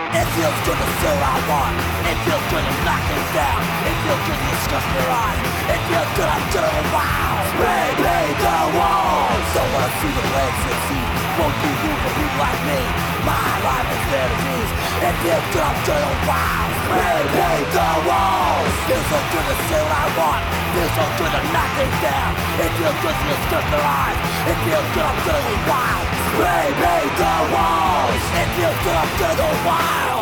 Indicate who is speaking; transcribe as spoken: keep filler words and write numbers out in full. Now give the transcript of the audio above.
Speaker 1: It feels good to say what I want. It feels good to knock things down. It feels good to discuss their eyes. It feels good, I'm good on the wow. Spray paint the walls. Don't wanna see the legs succeed. Won't be rude for people like me. My life is their disease. It feels good, I'm good on the wow. Spray paint the walls. Feels so good to say what I want. Feels so good to knock things down. It feels good to discuss their eyes. It feels good, I'm good on the wow. Spray paint the walls. It feels good, I'm good on the wow.